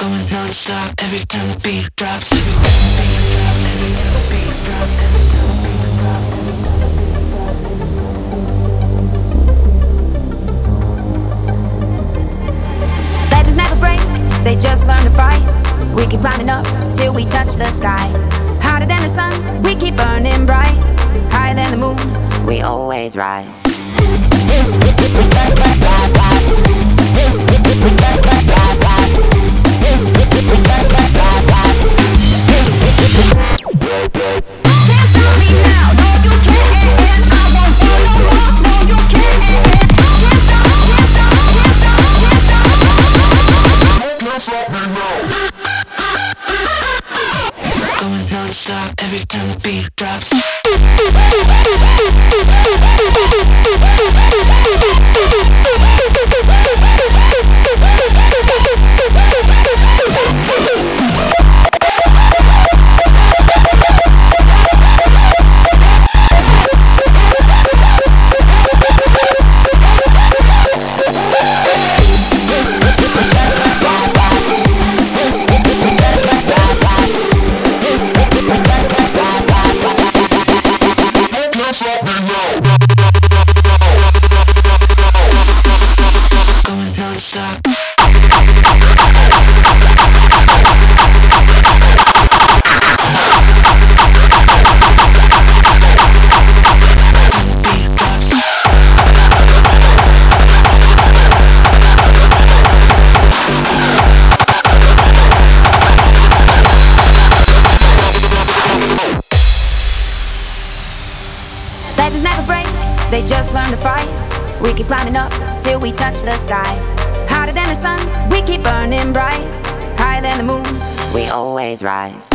Going non-stop every time the beat drops. Every time the beat drops. Every time the beat drops. Every time the beat drops. Legends never break, they just learn to fight. We keep climbing up till we touch the sky. Hotter than the sun, we keep burning bright. Higher than the moon, we always rise. Can't stop me now, no you can't. I won't go no more, no you can't. Can't stop, can't stop, can't stop, can't stop. Can't stop me now. Going non-stop every time the beat drops. Going non-stop. Legends never break, they just learn to fight. We keep climbing up till we touch the sky. Hotter than the sun, we keep burning bright. Higher than the moon, we always rise.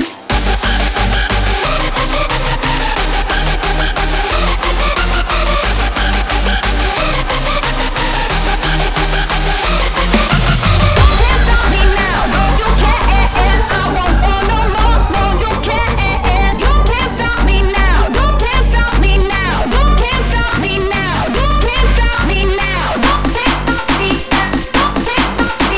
Can't stop me now, no you can't. I won't go no more, no you can't. You can't stop me now, you can't stop me now. You can't stop me now, you can't stop me now. You can't stop me now, you can't stop me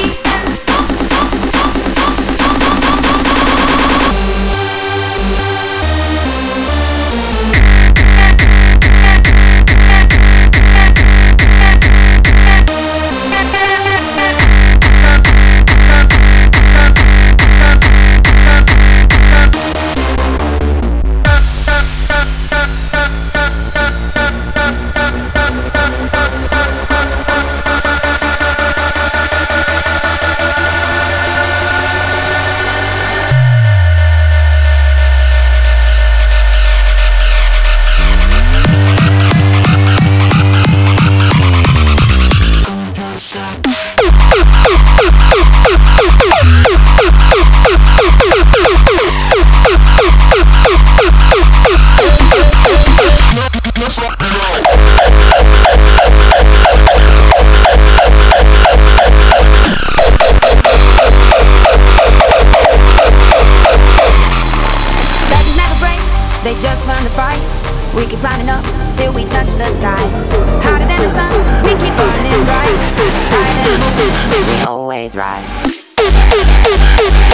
Going non-stop. Legends never break, they just learn to fight. We keep climbing up till we touch the sky. Hotter than the sun, we keep burning bright. Higher than the moon, we always rise.